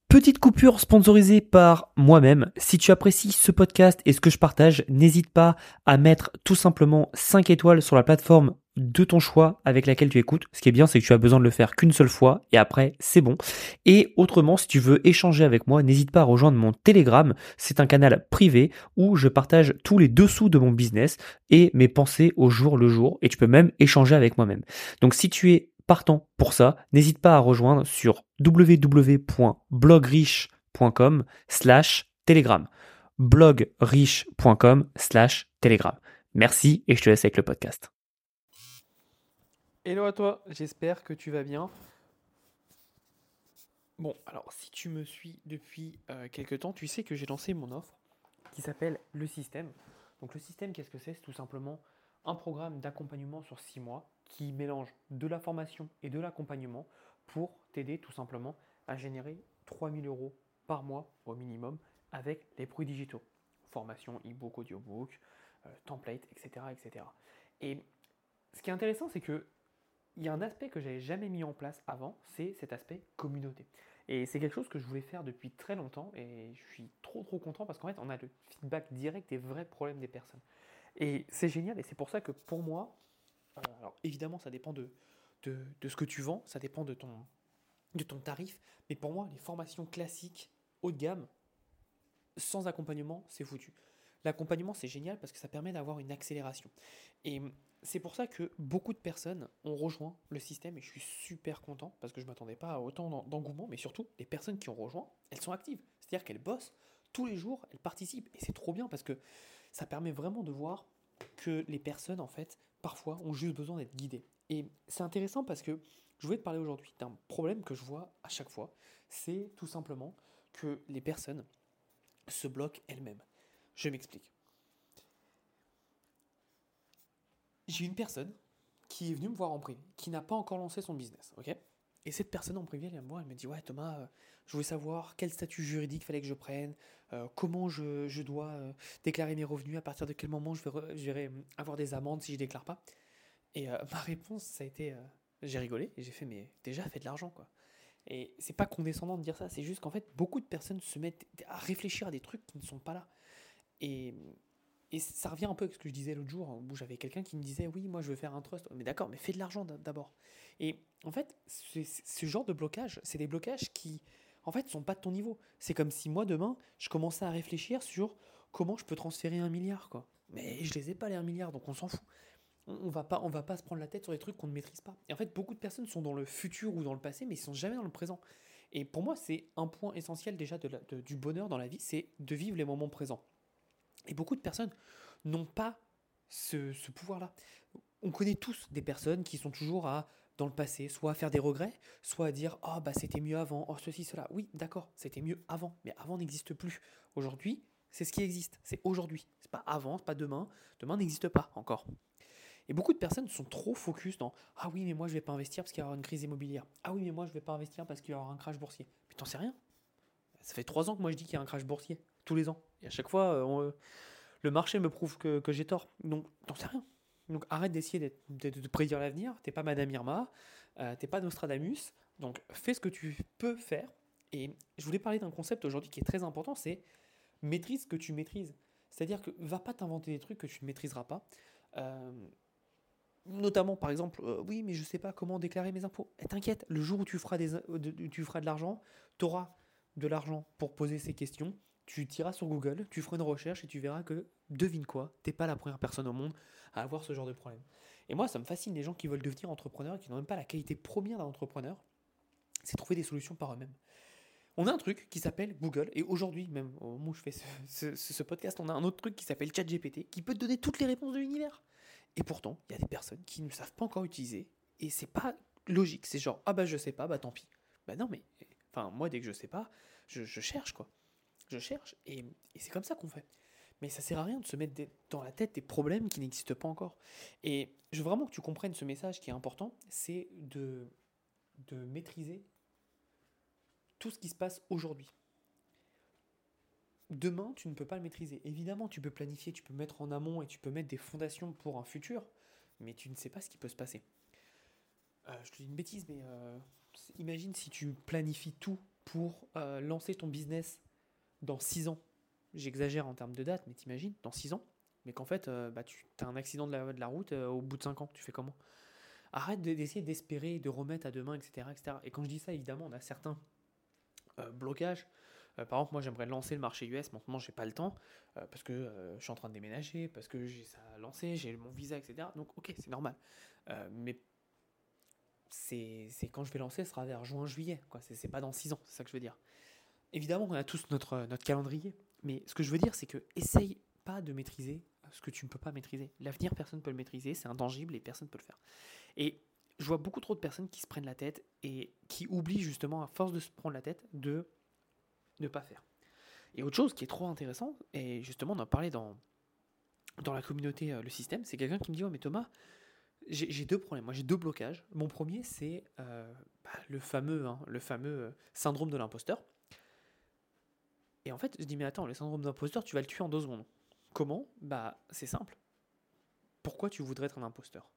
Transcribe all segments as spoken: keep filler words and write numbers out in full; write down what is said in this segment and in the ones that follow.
Petite coupure sponsorisée par moi-même. Si tu apprécies ce podcast et ce que je partage, n'hésite pas à mettre tout simplement cinq étoiles sur la plateforme de ton choix avec laquelle tu écoutes. Ce qui est bien, c'est que tu as besoin de le faire qu'une seule fois et après, c'est bon. Et autrement, si tu veux échanger avec moi, n'hésite pas à rejoindre mon Telegram. C'est un canal privé où je partage tous les dessous de mon business et mes pensées au jour le jour. Et tu peux même échanger avec moi-même. Donc si tu es partant pour ça, n'hésite pas à rejoindre sur www.blogriche.com slash telegram. blogriche.com slash telegram. Merci et je te laisse avec le podcast. Hello à toi, j'espère que tu vas bien. Bon, alors si tu me suis depuis euh, quelques temps, tu sais que j'ai lancé mon offre qui s'appelle Le Système. Donc le système, qu'est-ce que c'est? C'est tout simplement un programme d'accompagnement sur six mois qui mélange de la formation et de l'accompagnement pour t'aider tout simplement à générer trois mille euros par mois au minimum avec les produits digitaux. Formation, e-book, audiobook, euh, template, et cetera, et cetera. Et ce qui est intéressant, c'est que il y a un aspect que j'avais jamais mis en place avant, c'est cet aspect communauté. Et c'est quelque chose que je voulais faire depuis très longtemps et je suis trop trop content parce qu'en fait on a le feedback direct des vrais problèmes des personnes. Et c'est génial et c'est pour ça que pour moi, euh, alors évidemment ça dépend de, de, de ce que tu vends, ça dépend de ton, de ton tarif, mais pour moi les formations classiques haut de gamme, sans accompagnement, c'est foutu. L'accompagnement, c'est génial parce que ça permet d'avoir une accélération. Et c'est pour ça que beaucoup de personnes ont rejoint le système et je suis super content parce que je ne m'attendais pas à autant d'engouement, mais surtout, les personnes qui ont rejoint, elles sont actives. C'est-à-dire qu'elles bossent tous les jours, elles participent. Et c'est trop bien parce que ça permet vraiment de voir que les personnes, en fait, parfois, ont juste besoin d'être guidées. Et c'est intéressant parce que je voulais te parler aujourd'hui d'un problème que je vois à chaque fois. C'est tout simplement que les personnes se bloquent elles-mêmes. Je m'explique. J'ai une personne qui est venue me voir en privé, qui n'a pas encore lancé son business, ok? Et cette personne en privé, elle vient me voir, elle me dit, ouais Thomas, euh, je voulais savoir quel statut juridique fallait que je prenne, euh, comment je, je dois euh, déclarer mes revenus, à partir de quel moment je vais, re- je vais, euh, avoir des amendes si je déclare pas. Et euh, ma réponse, ça a été, euh, j'ai rigolé et j'ai fait, mais déjà fais de l'argent quoi. Et c'est pas condescendant de dire ça, c'est juste qu'en fait, beaucoup de personnes se mettent à réfléchir à des trucs qui ne sont pas là. Et, et ça revient un peu avec ce que je disais l'autre jour, où j'avais quelqu'un qui me disait oui, moi je veux faire un trust. Mais d'accord, mais fais de l'argent d'abord. Et en fait, c'est- c'est- ce genre de blocage, c'est des blocages qui, en fait, sont pas de ton niveau. C'est comme si moi demain, je commençais à réfléchir sur comment je peux transférer un milliard, quoi. Mais je les ai pas les un milliard, donc on s'en fout. On, on va pas, on va pas se prendre la tête sur des trucs qu'on ne maîtrise pas. Et en fait, beaucoup de personnes sont dans le futur ou dans le passé, mais ils sont jamais dans le présent. Et pour moi, c'est un point essentiel déjà de la- de- du bonheur dans la vie, c'est de vivre les moments présents. Et beaucoup de personnes n'ont pas ce, ce pouvoir-là. On connaît tous des personnes qui sont toujours à, dans le passé, soit à faire des regrets, soit à dire oh bah c'était mieux avant, oh ceci, cela. Oui, d'accord, c'était mieux avant, mais avant n'existe plus. Aujourd'hui, c'est ce qui existe, c'est aujourd'hui. C'est pas avant, c'est pas demain. Demain n'existe pas encore. Et beaucoup de personnes sont trop focus dans ah oui, mais moi je vais pas investir parce qu'il y aura une crise immobilière. Ah oui, mais moi je vais pas investir parce qu'il y aura un crash boursier. Mais t'en sais rien. Ça fait trois ans que moi je dis qu'il y a un crash boursier, tous les ans. Et à chaque fois, euh, on, le marché me prouve que, que j'ai tort. Donc, t'en sais rien. Donc, arrête d'essayer d'être- de, de prédire l'avenir. T'es pas Madame Irma, euh, t'es pas Nostradamus. Donc, fais ce que tu peux faire. Et je voulais parler d'un concept aujourd'hui qui est très important, c'est maîtrise ce que tu maîtrises. C'est-à-dire que va pas t'inventer des trucs que tu ne maîtriseras pas. Euh, Notamment, par exemple, euh, oui, mais je sais pas comment déclarer mes impôts. Et t'inquiète, le jour où tu feras, des, euh, de, tu feras de l'argent, tu auras de l'argent pour poser ces questions. Tu tiras sur Google, tu feras une recherche et tu verras que, devine quoi, t'es pas la première personne au monde à avoir ce genre de problème. Et moi, ça me fascine les gens qui veulent devenir entrepreneurs et qui n'ont même pas la qualité première d'un entrepreneur, c'est trouver des solutions par eux-mêmes. On a un truc qui s'appelle Google, et aujourd'hui, même au moment où je fais ce, ce- ce podcast, on a un autre truc qui s'appelle ChatGPT, qui peut te donner toutes les réponses de l'univers. Et pourtant, il y a des personnes qui ne savent pas encore utiliser, et c'est pas logique. C'est genre, ah bah je sais pas, bah tant pis. Bah non, mais, enfin, moi, dès que je sais pas, je, je cherche, quoi. Je cherche, et, et c'est comme ça qu'on fait. Mais ça sert à rien de se mettre des- dans la tête des problèmes qui n'existent pas encore. Et je veux vraiment que tu comprennes ce message qui est important, c'est de, de maîtriser tout ce qui se passe aujourd'hui. Demain, tu ne peux pas le maîtriser. Évidemment, tu peux planifier, tu peux mettre en amont et tu peux mettre des fondations pour un futur, mais tu ne sais pas ce qui peut se passer. Euh, je te dis une bêtise, mais euh, imagine si tu planifies tout pour euh, lancer ton business dans six ans, j'exagère en termes de date, mais t'imagines, dans six ans, mais qu'en fait, euh, bah, tu as un accident de la, de la route euh, au bout de cinq ans, tu fais comment? Arrête de- d'essayer d'espérer, de remettre à demain, et cetera, et cetera. Et quand je dis ça, évidemment, on a certains euh, blocages. Euh, par exemple, moi, j'aimerais lancer le marché U S, maintenant, j'ai pas le temps, euh, parce que euh, je suis en train de déménager, parce que j'ai ça à lancer, j'ai mon visa, et cetera. Donc, ok, c'est normal. Euh, mais c'est c'est quand je vais lancer, ce sera vers juin, juillet, quoi. C'est c'est pas dans six ans, c'est ça que je veux dire. Évidemment, on a tous notre, notre calendrier, mais ce que je veux dire, c'est que essaye pas de maîtriser ce que tu ne peux pas maîtriser. L'avenir, personne ne peut le maîtriser, c'est intangible et personne ne peut le faire. Et je vois beaucoup trop de personnes qui se prennent la tête et qui oublient justement, à force de se prendre la tête, de ne pas faire. Et autre chose qui est trop intéressant, et justement on en parlait dans, dans la communauté euh, Le Système, c'est quelqu'un qui me dit « Ouais mais Thomas, j'ai j'ai deux problèmes, moi j'ai deux blocages. Mon premier c'est euh, bah, le fameux, hein, le fameux euh, syndrome de l'imposteur. Et en fait je dis mais attends, le syndrome de l'imposteur tu vas le tuer en deux secondes. Comment? Bah c'est simple. Pourquoi tu voudrais être un imposteur?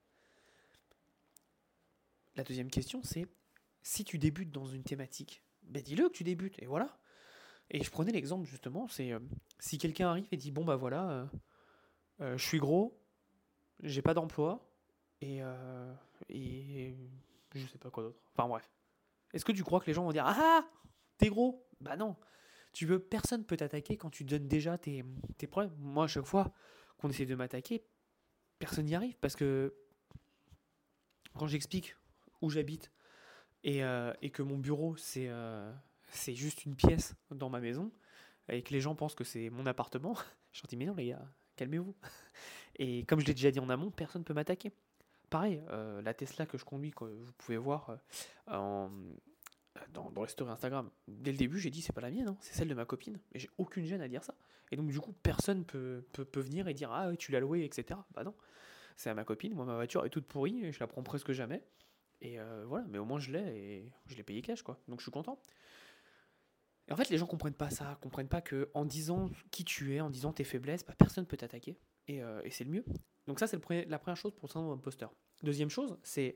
La deuxième question c'est si tu débutes dans une thématique, bah dis-le que tu débutes et voilà. Et je prenais l'exemple justement, c'est euh, si quelqu'un arrive et dit bon bah voilà, euh, euh, je suis gros, j'ai pas d'emploi et, euh, et je sais pas quoi d'autre. Enfin bref. Est-ce que tu crois que les gens vont dire ah t'es gros? Bah non. Tu veux personne peut t'attaquer quand tu donnes déjà tes, tes problèmes. Moi à chaque fois qu'on essaie de m'attaquer, personne n'y arrive parce que quand j'explique où j'habite et, euh, et que mon bureau c'est euh, c'est juste une pièce dans ma maison et que les gens pensent que c'est mon appartement, je leur dis mais non les gars, calmez-vous. Et comme je l'ai déjà dit en amont, personne ne peut m'attaquer. Pareil, euh, la Tesla que je conduis, que vous pouvez voir euh, en, dans, dans les stories Instagram, dès le début j'ai dit c'est pas la mienne, hein, c'est celle de ma copine. Et j'ai aucune gêne à dire ça. Et donc du coup personne peut, peut, peut venir et dire ah oui, tu l'as loué, et cetera. Bah non, c'est à ma copine, moi ma voiture est toute pourrie, et je la prends presque jamais. Et euh, voilà, mais au moins je l'ai et je l'ai payé cash quoi. Donc je suis content. Et en fait, les gens comprennent pas ça, comprennent pas que en disant qui tu es, en disant tes faiblesses, bah, personne peut t'attaquer. Et, euh, et c'est le mieux. Donc ça, c'est le premier- la première chose pour le syndrome d'imposteur. Deuxième chose, c'est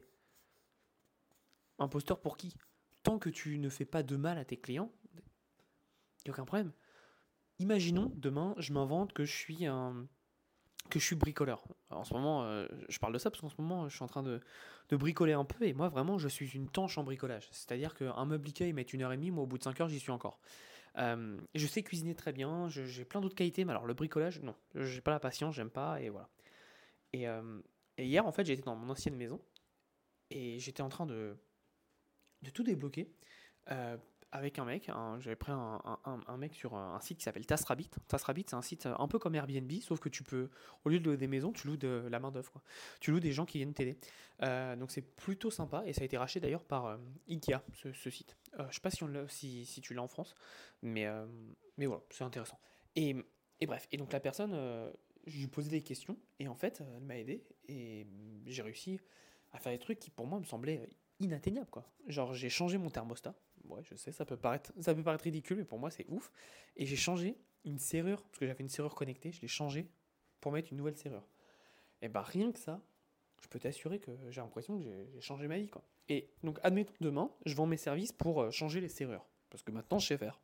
imposteur pour qui? Tant que tu ne fais pas de mal à tes clients, il n'y a aucun problème. Imaginons, demain, je m'invente que je suis un que je suis bricoleur. Alors, en ce moment, euh, je parle de ça parce qu'en ce moment, je suis en train de, de bricoler un peu et moi, vraiment, je suis une tanche en bricolage. C'est-à-dire qu'un meuble Ikea, il met une heure et demie, moi, au bout de cinq heures, j'y suis encore. Euh, je sais cuisiner très bien, je- j'ai plein d'autres qualités, mais alors le bricolage, non. J'ai pas la patience, j'aime pas, et voilà. Et, euh, et hier, en fait, j'étais dans mon ancienne maison et j'étais en train de, de tout débloquer euh, avec un mec. un- J'avais pris un, un- un mec sur un, un site qui s'appelle TasRabbit. TasRabbit, c'est un site un peu comme Airbnb, sauf que tu peux, au lieu de louer des maisons, tu loues de la main-d'œuvre, quoi. Tu loues des gens qui viennent t'aider. Euh, donc c'est plutôt sympa et ça a été racheté d'ailleurs par euh, Ikea, ce, ce site. Euh, je sais pas si, on l'a- si, si tu l'as en France, mais, euh, mais voilà, c'est intéressant. Et, et bref, et donc la personne, euh, je lui posais des questions et en fait, elle m'a aidé et j'ai réussi à faire des trucs qui pour moi me semblaient inatteignables, quoi. Genre j'ai changé mon thermostat. Ouais, je sais, ça peut paraître, ça peut paraître ridicule, mais pour moi c'est ouf. Et j'ai changé une serrure, parce que j'avais une serrure connectée, je l'ai changée pour mettre une nouvelle serrure. Et bah rien que ça, je peux t'assurer que j'ai l'impression que j'ai j'ai changé ma vie, quoi. Et donc admettons demain, je vends mes services pour euh, changer les serrures, parce que maintenant je sais faire.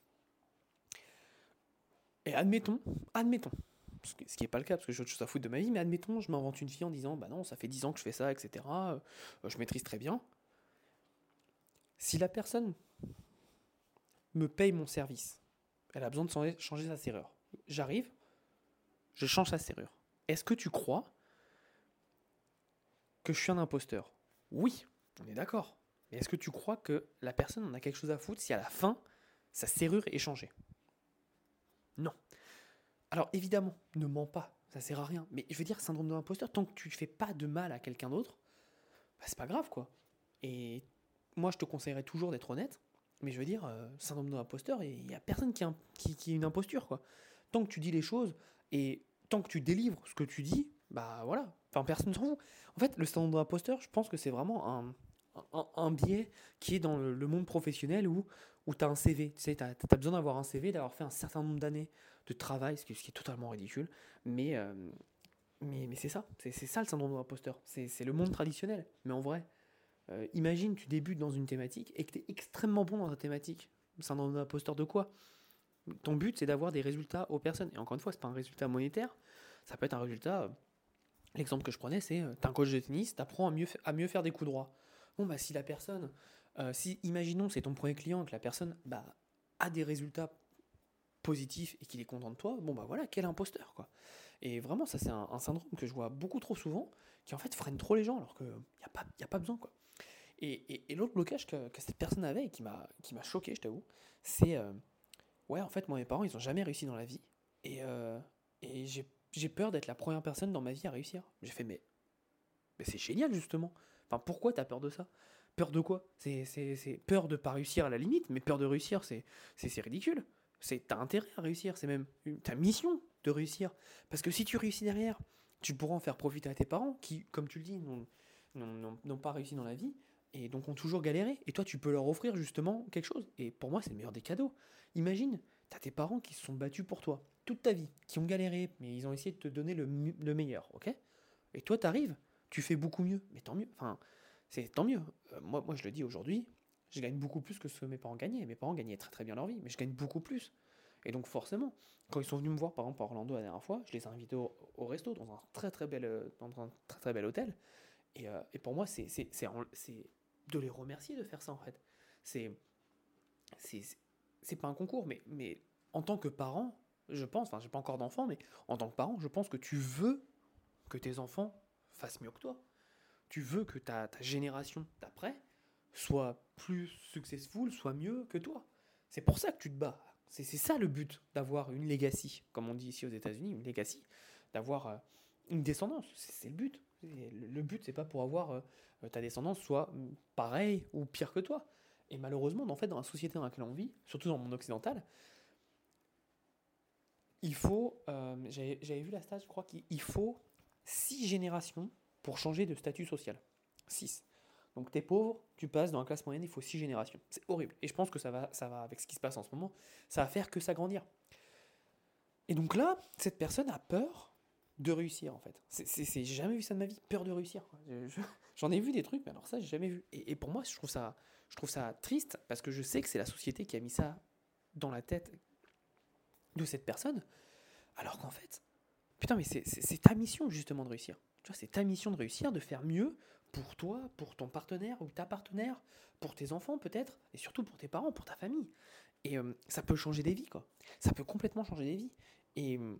Et admettons, admettons, ce qui n'est pas le cas parce que j'ai autre chose à foutre de ma vie, mais admettons, je m'invente une fille en disant bah non, ça fait dix ans que je fais ça, et cetera. euh, je maîtrise très bien. Si la personne me paye mon service, elle a besoin de changer sa serrure. J'arrive, je change sa serrure. Est-ce que tu crois que je suis un imposteur? Oui, on est d'accord. Mais est-ce que tu crois que la personne en a quelque chose à foutre si à la fin, sa serrure est changée? Non. Alors évidemment, ne mens pas, ça sert à rien. Mais je veux dire, syndrome de l'imposteur, tant que tu ne fais pas de mal à quelqu'un d'autre, bah, c'est pas grave quoi. Et moi, je te conseillerais toujours d'être honnête. Mais je veux dire, euh, syndrome de l'imposteur, il n'y a personne qui a, qui, qui a une imposture, quoi. Tant que tu dis les choses et tant que tu délivres ce que tu dis, bah voilà. Enfin, personne ne s'en fout. En fait, le syndrome de l'imposteur, je pense que c'est vraiment un, un, un biais qui est dans le, le monde professionnel où, où tu as un C V. Tu sais, tu as, besoin d'avoir un C V, d'avoir fait un certain nombre d'années de travail, ce qui, ce qui est totalement ridicule. Mais, euh, mais, mais c'est ça. C'est, c'est ça le syndrome de l'imposteur. C'est, c'est le monde traditionnel. Mais en vrai, euh, imagine, tu débutes dans une thématique et que tu es extrêmement bon dans ta thématique. syndrome d'imposteur de quoi? Ton but, c'est d'avoir des résultats aux personnes. Et encore une fois, c'est pas un résultat monétaire. Ça peut être un résultat. euh, L'exemple que je prenais, c'est euh, t'es un coach de tennis, t'apprends à mieux, fa- à mieux faire des coups droits. Bon, bah, si la personne, euh, si, imaginons, c'est ton premier client, que la personne bah, a des résultats positifs et qu'il est content de toi, bon, bah voilà, quel imposteur, quoi. Et vraiment, ça, c'est un, un syndrome que je vois beaucoup trop souvent, qui en fait freine trop les gens, alors qu'il n'y a, pas- y a pas besoin, quoi. Et, et- et l'autre blocage que, que cette personne avait et qui m'a qui m'a choqué, je t'avoue, c'est euh, ouais, en fait, moi, mes parents, ils ont jamais réussi dans la vie. Et, euh, et j'ai j'ai peur d'être la première personne dans ma vie à réussir. J'ai fait, mais, mais c'est génial, justement. Enfin, pourquoi t'as peur de ça? Peur de quoi? C'est c'est- c'est peur de pas réussir à la limite, mais peur de réussir, c'est c'est c'est ridicule. C'est t'as intérêt à réussir, c'est même une- ta mission de réussir. Parce que si tu réussis derrière, tu pourras en faire profiter à tes parents qui, comme tu le dis, n'ont n'ont- n'ont- n'ont pas réussi dans la vie et donc ont toujours galéré. Et toi, tu peux leur offrir justement quelque chose. Et pour moi, c'est le meilleur des cadeaux. Imagine, t'as tes parents qui se sont battus pour toi toute ta vie, qui ont galéré, mais ils ont essayé de te donner le, mu- le meilleur, ok? Et toi, t'arrives, tu fais beaucoup mieux, mais tant mieux. Enfin, c'est tant mieux. Euh, moi, moi, je le dis aujourd'hui, je gagne beaucoup plus que ce que mes parents gagnaient. Mes parents gagnaient très très bien leur vie, mais je gagne beaucoup plus. Et donc forcément, quand ils sont venus me voir, par exemple à Orlando la dernière fois, je les ai invités au, au resto dans un très très bel, euh, dans un très très bel hôtel. Et, euh, et pour moi, c'est c'est- c'est en- c'est de les remercier de faire ça en fait. C'est c'est c'est pas un concours, mais, mais en tant que parent, je pense, enfin j'ai pas encore d'enfant, mais en tant que parent, je pense que tu veux que tes enfants fassent mieux que toi. Tu veux que ta, ta génération d'après soit plus successful, soit mieux que toi. C'est pour ça que tu te bats. C'est c'est ça le but d'avoir une legacy, comme on dit ici aux États-Unis, une legacy, d'avoir euh, une descendance. C'est c'est le but. Et Le le but, c'est pas pour avoir euh, ta descendance soit mm, pareille ou pire que toi. Et malheureusement, en fait, dans la société dans laquelle on vit, surtout dans le monde occidental, il faut, euh, j'avais j'avais vu la stat, je crois qu'il faut six générations pour changer de statut social. Six. Donc t'es pauvre, tu passes dans la classe moyenne, il faut six générations. C'est horrible. Et je pense que ça va, ça va avec ce qui se passe en ce moment, ça va faire que s'agrandir. Et donc là, cette personne a peur de réussir en fait. C'est, c'est, c'est- j'ai jamais vu ça de ma vie, peur de réussir, quoi. Je- je- j'en ai vu des trucs, mais alors ça, j'ai jamais vu. Et, et pour moi, je trouve ça, je trouve ça triste parce que je sais que c'est la société qui a mis ça dans la tête de cette personne, alors qu'en fait, putain, mais c'est, c'est- c'est ta mission justement de réussir. Tu vois, c'est ta mission de réussir, de faire mieux pour toi, pour ton partenaire ou ta partenaire, pour tes enfants peut-être, et surtout pour tes parents, pour ta famille. Et euh, ça peut changer des vies, quoi. Ça peut complètement changer des vies. Et, euh,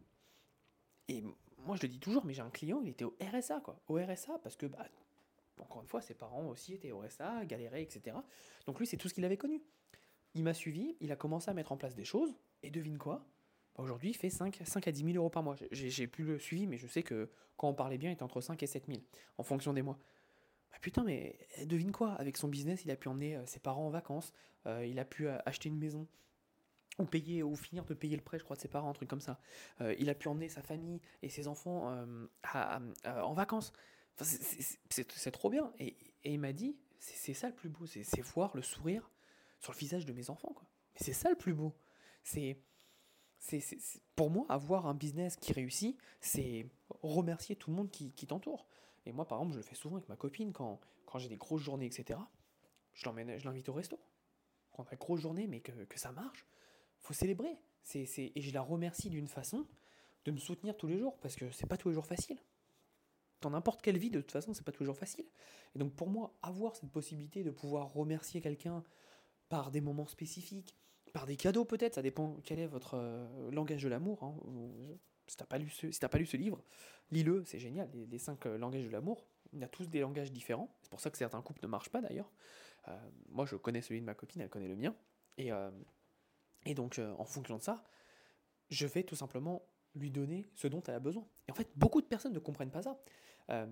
et moi, je le dis toujours, mais j'ai un client, il était au R S A, quoi. Au R S A, parce que, bah, encore une fois, ses parents aussi étaient au R S A, galéraient, et cetera. Donc lui, c'est tout ce qu'il avait connu. Il m'a suivi, il a commencé à mettre en place des choses, et devine quoi? Bah, aujourd'hui, il fait cinq, cinq à dix mille euros par mois. J'ai, j'ai plus le suivi, mais je sais que quand on parlait bien, il était entre cinq et sept mille, en fonction des mois. Bah putain, mais eh, devine quoi? Avec son business, il a pu emmener euh, ses parents en vacances, euh, il a pu euh, acheter une maison, ou payer, ou finir de payer le prêt, je crois, de ses parents, un truc comme ça. Euh, il a pu emmener sa famille et ses enfants euh, à- à- à- en vacances. Enfin, c'est, c'est- c'est- c'est trop bien. Et, et il m'a dit, c'est c'est ça le plus beau, c'est c'est voir le sourire sur le visage de mes enfants, quoi. Mais c'est ça le plus beau. C'est, c'est, c'est- c'est- pour moi, avoir un business qui réussit, c'est remercier tout le monde qui, qui t'entoure. Et moi, par exemple, je le fais souvent avec ma copine quand, quand j'ai des grosses journées, et cetera. Je l'emmène, je l'invite au resto. Quand on a une grosse journée, mais que, que ça marche, faut célébrer. C'est, c'est, et je la remercie d'une façon de me soutenir tous les jours, parce que c'est pas tous les jours facile. Dans n'importe quelle vie, de toute façon, c'est pas tous les jours facile. Et donc pour moi, avoir cette possibilité de pouvoir remercier quelqu'un par des moments spécifiques, par des cadeaux peut-être, ça dépend quel est votre euh, langage de l'amour. Hein. Si t'as pas lu ce, si t'as pas lu ce livre, lis-le, c'est génial. Les, les cinq euh, langages de l'amour, il y a tous des langages différents. C'est pour ça que certains couples ne marchent pas d'ailleurs. Euh, moi, je connais celui de ma copine, elle connaît le mien. Et, euh, et donc, euh, en fonction de ça, je vais tout simplement lui donner ce dont elle a besoin. Et en fait, beaucoup de personnes ne comprennent pas ça. Euh,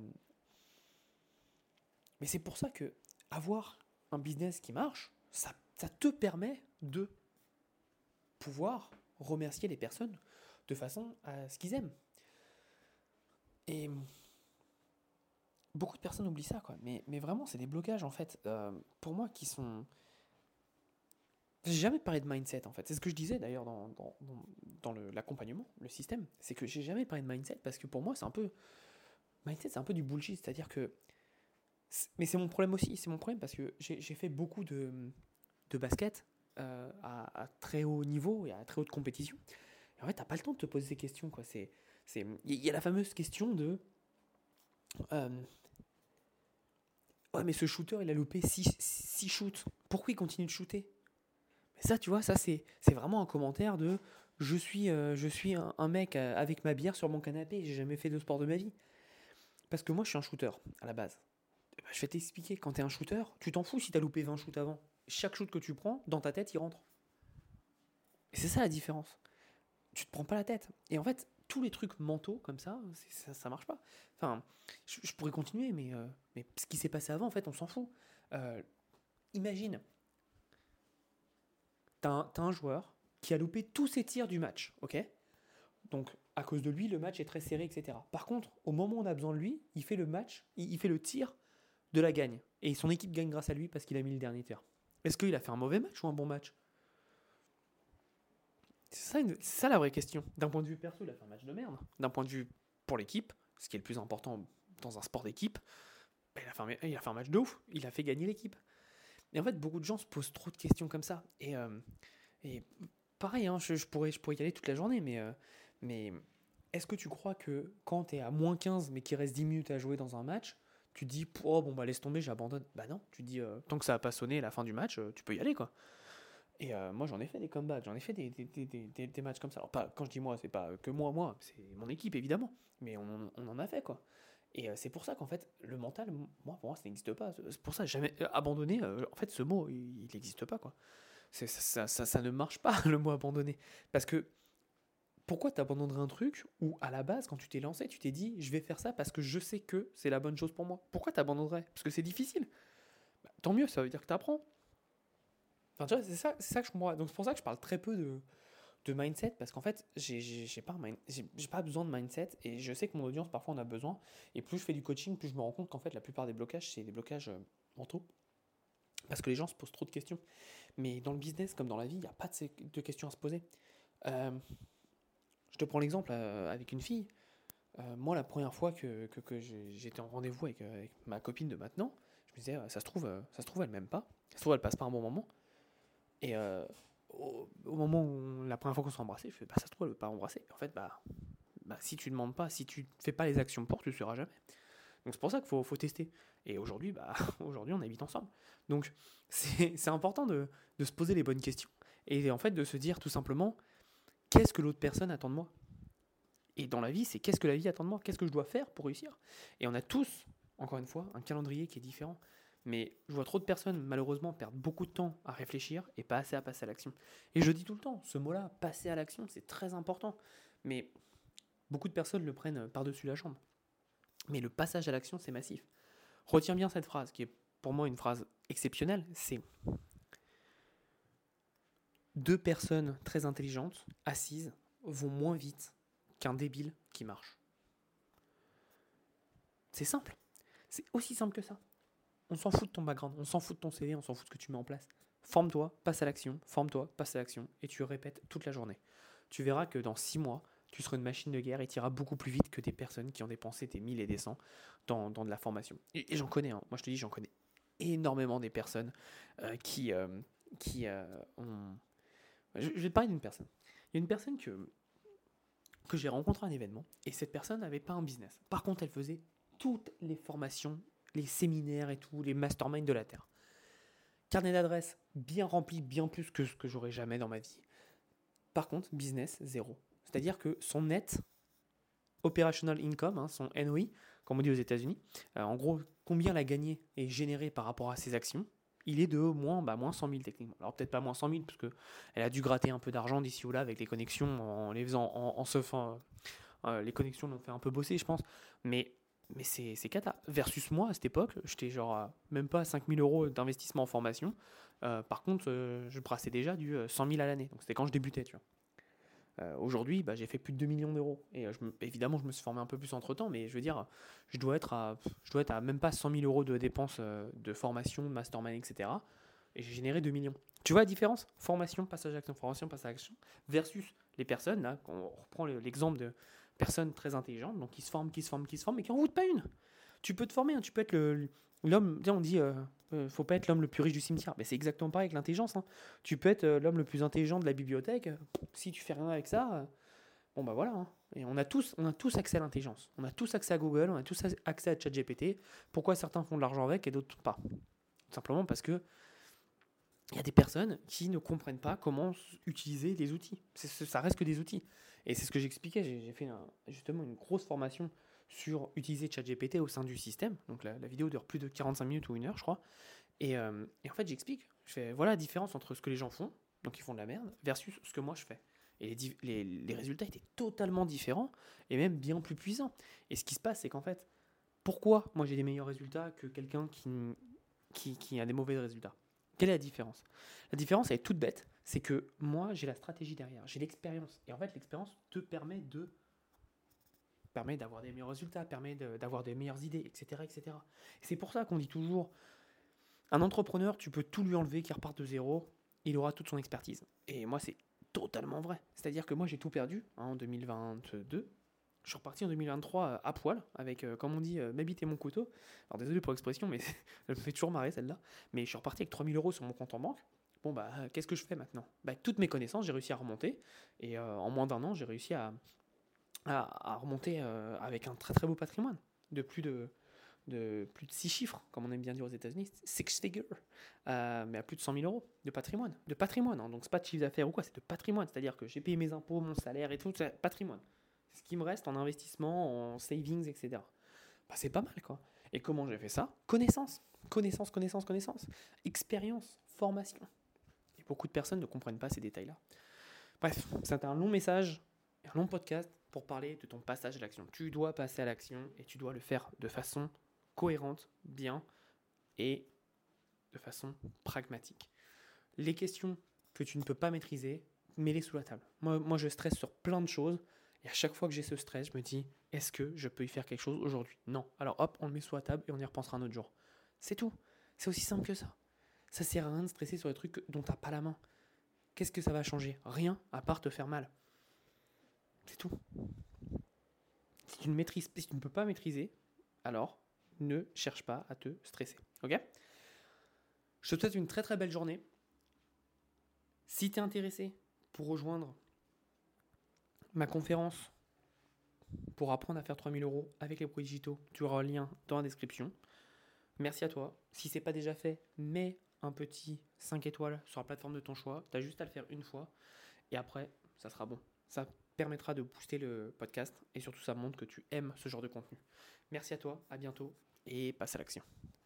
mais c'est pour ça que avoir un business qui marche, ça, ça te permet de pouvoir remercier les personnes de façon à ce qu'ils aiment. Et beaucoup de personnes oublient ça, quoi. Mais, mais vraiment, c'est des blocages, en fait, euh, pour moi, qui sont... J'ai jamais parlé de mindset, en fait. C'est ce que je disais, d'ailleurs, dans, dans, dans, dans le- l'accompagnement, le système. C'est que j'ai jamais parlé de mindset, parce que pour moi, c'est un peu... Mindset, c'est un peu du bullshit. C'est-à-dire que... c'est- Mais c'est mon problème aussi. C'est mon problème, parce que j'ai j'ai fait beaucoup de, de basket. euh, à, à très haut niveau et à très haute compétition. Et en fait, t'as pas le temps de te poser ces questions, quoi. C'est, c'est, il y a la fameuse question de, euh, ouais, mais ce shooter, il a loupé six shoots. Pourquoi il continue de shooter? Mais ça, tu vois, ça c'est, c'est vraiment un commentaire de, je suis, euh, je suis un, un mec euh, avec ma bière sur mon canapé. J'ai jamais fait de sport de ma vie. Parce que moi, je suis un shooter à la base. Eh ben, je vais t'expliquer. Quand t'es un shooter, tu t'en fous si t'as loupé vingt shoots avant. Chaque shoot que tu prends, dans ta tête, il rentre. Et c'est ça la différence. Tu te prends pas la tête. Et en fait, tous les trucs mentaux comme ça, c'est- ça, ça marche pas. Enfin, je, je pourrais continuer, mais, euh, mais ce qui s'est passé avant, en fait, on s'en fout. Euh, imagine, t'as un, t'as un joueur qui a loupé tous ses tirs du match, ok? Donc, à cause de lui, le match est très serré, et cetera. Par contre, au moment où on a besoin de lui, il fait le match, il, il fait le tir de la gagne. Et son équipe gagne grâce à lui parce qu'il a mis le dernier tir. Est-ce qu'il a fait un mauvais match ou un bon match? C'est ça, une- c'est ça la vraie question. D'un point de vue perso, il a fait un match de merde. D'un point de vue pour l'équipe, ce qui est le plus important dans un sport d'équipe, bah, il, a fait un, il a fait un match de ouf. Il a fait gagner l'équipe. Et en fait, beaucoup de gens se posent trop de questions comme ça. Et, euh, et pareil, hein, je, je pourrais, je pourrais y aller toute la journée, mais, euh, mais est-ce que tu crois que quand tu es à moins quinze, mais qu'il reste dix minutes à jouer dans un match, tu te dis, oh bon, bah laisse tomber, j'abandonne? Bah non, tu te dis, euh, tant que ça n'a pas sonné à la fin du match, euh, tu peux y aller, quoi. Et euh, moi, j'en ai fait des comebacks, j'en ai fait des, des, des, des, des matchs comme ça. Alors, pas, quand je dis moi, c'est pas que moi, moi, c'est mon équipe, évidemment. Mais on, on en a fait, quoi. Et euh, c'est pour ça qu'en fait, le mental, moi, pour moi, ça n'existe pas. C'est pour ça, jamais euh, abandonner, euh, en fait, ce mot, il n'existe pas, quoi. C'est, ça, ça, ça, ça ne marche pas, le mot abandonner. Parce que pourquoi t'abandonnerais un truc où, à la base, quand tu t'es lancé, tu t'es dit, je vais faire ça parce que je sais que c'est la bonne chose pour moi? Pourquoi t'abandonnerais? Parce que c'est difficile. Bah, tant mieux, ça veut dire que t'apprends. Enfin, tu vois, c'est ça, c'est ça que je comprends. Donc, c'est pour ça que je parle très peu de, de mindset, parce qu'en fait, j'ai, j'ai, j'ai pas, un mind- j'ai, j'ai pas besoin de mindset, et je sais que mon audience, parfois, en a besoin. Et plus je fais du coaching, plus je me rends compte qu'en fait, la plupart des blocages, c'est des blocages euh, mentaux, parce que les gens se posent trop de questions. Mais dans le business, comme dans la vie, il n'y a pas de, ces- de questions à se poser. Euh, je te prends l'exemple euh, avec une fille. Euh, moi, la première fois que, que, que j'ai- j'étais en rendez-vous avec, euh, avec ma copine de maintenant, je me disais, euh, ça se trouve, euh, ça se trouve, elle m'aime pas. Ça se trouve, elle passe pas un bon moment. Et euh, au, au moment où la première fois qu'on s'est embrassé, je fais, bah, ça se trouve, elle veut pas embrasser. En fait, bah, bah, si tu demandes pas, si tu fais pas les actions pour, tu ne le sauras jamais. Donc c'est pour ça qu'il faut, faut tester. Et aujourd'hui, bah, aujourd'hui, on habite ensemble. Donc c'est, c'est important de, de se poser les bonnes questions. Et en fait, de se dire tout simplement, qu'est-ce que l'autre personne attend de moi? Et dans la vie, c'est qu'est-ce que la vie attend de moi? Qu'est-ce que je dois faire pour réussir? Et on a tous, encore une fois, un calendrier qui est différent. Mais je vois trop de personnes, malheureusement, perdre beaucoup de temps à réfléchir et pas assez à passer à l'action. Et je dis tout le temps, ce mot-là, passer à l'action, c'est très important. Mais beaucoup de personnes le prennent par-dessus la jambe. Mais le passage à l'action, c'est massif. Retiens bien cette phrase, qui est pour moi une phrase exceptionnelle. C'est deux personnes très intelligentes, assises, vont moins vite qu'un débile qui marche. C'est simple. C'est aussi simple que ça. On s'en fout de ton background, on s'en fout de ton C V, on s'en fout de ce que tu mets en place. Forme-toi, passe à l'action, forme-toi, passe à l'action, et tu répètes toute la journée. Tu verras que dans six mois, tu seras une machine de guerre et tu iras beaucoup plus vite que des personnes qui ont dépensé des mille et des cents dans, dans de la formation. Et, et j'en connais, hein. Moi je te dis, j'en connais énormément des personnes euh, qui, euh, qui euh, ont... Je, je vais te parler d'une personne. Il y a une personne que, que j'ai rencontrée à un événement, et cette personne n'avait pas un business. Par contre, elle faisait toutes les formations, les séminaires et tout, les masterminds de la Terre. Carnet d'adresses bien rempli, bien plus que ce que j'aurais jamais dans ma vie. Par contre, business, zéro. C'est-à-dire que son net operational income, hein, son N O I, comme on dit aux États-Unis, euh, en gros, combien elle a gagné et généré par rapport à ses actions, il est de moins, bah, moins cent mille techniquement. Alors peut-être pas moins cent mille, parce qu'elle a dû gratter un peu d'argent d'ici ou là avec les connexions, en les faisant, en, en se faisant, euh, les connexions l'ont fait un peu bosser, je pense. Mais Mais c'est, c'est cata. Versus moi, à cette époque, j'étais genre à même pas cinq mille euros d'investissement en formation. Euh, par contre, euh, je brassais déjà du euh, cent mille à l'année. Donc c'était quand je débutais, tu vois. Euh, aujourd'hui, bah, j'ai fait plus de deux millions d'euros. Et euh, je me- évidemment, je me suis formé un peu plus entre temps, mais je veux dire, je dois être à, je dois être à même pas cent mille euros de dépenses euh, de formation, de mastermind, et cetera. Et j'ai généré deux millions. Tu vois la différence? Formation, passage à l'action, formation, passage à l'action, versus les personnes, là, on reprend le- l'exemple de personnes très intelligentes, donc qui se forment, qui se forment, qui se forment, mais qui n'en voûtent pas une. Tu peux te former, hein, tu peux être le, l'homme, on dit, euh, Euh, faut pas être l'homme le plus riche du cimetière. Mais c'est exactement pareil avec l'intelligence. Hein. Tu peux être euh, l'homme le plus intelligent de la bibliothèque. euh, Si tu fais rien avec ça, euh, bon bah voilà. Hein. Et on a tous, on a tous accès à l'intelligence. On a tous accès à Google. On a tous accès à ChatGPT. Pourquoi certains font de l'argent avec et d'autres pas? Tout simplement parce que il y a des personnes qui ne comprennent pas comment utiliser les outils. C'est, ça reste que des outils. Et c'est ce que j'expliquais. J'ai, j'ai fait un- justement une grosse formation sur utiliser ChatGPT au sein du système. Donc la, la vidéo dure plus de quarante-cinq minutes ou une heure, je crois. Et, euh, et en fait, j'explique. Je fais voilà la différence entre ce que les gens font, donc ils font de la merde, versus ce que moi je fais. Et les, di- les- les résultats étaient totalement différents et même bien plus puissants. Et ce qui se passe, c'est qu'en fait, pourquoi moi j'ai des meilleurs résultats que quelqu'un qui, qui, qui a des mauvais résultats? Quelle est la différence? La différence, elle est toute bête. C'est que moi, j'ai la stratégie derrière, j'ai l'expérience. Et en fait, l'expérience te permet de permet d'avoir des meilleurs résultats, permet de- d'avoir des meilleures idées, et cetera, et cetera. Et c'est pour ça qu'on dit toujours, un entrepreneur, tu peux tout lui enlever, qu'il reparte de zéro, il aura toute son expertise. Et moi, c'est totalement vrai. C'est-à-dire que moi, j'ai tout perdu hein, en deux mille vingt-deux. Je suis reparti en deux mille vingt-trois euh, à poil, avec, euh, comme on dit, euh, ma bite et mon couteau. Alors désolé pour l'expression, mais elle me fait toujours marrer celle-là. Mais je suis reparti avec trois mille euros sur mon compte en banque. Bon, bah, euh, qu'est-ce que je fais maintenant? Bah, toutes mes connaissances, j'ai réussi à remonter. Et euh, en moins d'un an, j'ai réussi à, à, à remonter euh, avec un très très beau patrimoine de plus de, de plus de six chiffres, comme on aime bien dire aux États-Unis, six figures, euh, mais à plus de cent mille euros de patrimoine. De patrimoine, hein. Donc c'est pas de chiffre d'affaires ou quoi, c'est de patrimoine. C'est-à-dire que j'ai payé mes impôts, mon salaire et tout, c'est patrimoine. C'est ce qui me reste en investissement, en savings, et cetera. Bah, c'est pas mal quoi. Et comment j'ai fait ça? Connaissance. Connaissance, connaissance, connaissance. Expérience, formation. Et beaucoup de personnes ne comprennent pas ces détails-là. Bref, c'était un long message, un long podcast pour parler de ton passage à l'action. Tu dois passer à l'action et tu dois le faire de façon cohérente, bien et de façon pragmatique. Les questions que tu ne peux pas maîtriser, mets-les sous la table. Moi, moi, je stresse sur plein de choses et à chaque fois que j'ai ce stress, je me dis est-ce que je peux y faire quelque chose aujourd'hui? Non. Alors hop, on le met sous la table et on y repensera un autre jour. C'est tout. C'est aussi simple que ça. Ça sert à rien de stresser sur des trucs dont tu n'as pas la main. Qu'est-ce que ça va changer? Rien à part te faire mal. C'est tout. Si tu ne maîtrises, si tu ne peux pas maîtriser, alors ne cherche pas à te stresser. Ok? Je te souhaite une très très belle journée. Si tu es intéressé pour rejoindre ma conférence pour apprendre à faire trois mille euros avec les produits digitaux, tu auras un lien dans la description. Merci à toi. Si ce n'est pas déjà fait, mets un petit cinq étoiles sur la plateforme de ton choix. Tu as juste à le faire une fois et après, ça sera bon. Ça permettra de booster le podcast et surtout ça montre que tu aimes ce genre de contenu. Merci à toi, à bientôt et passe à l'action.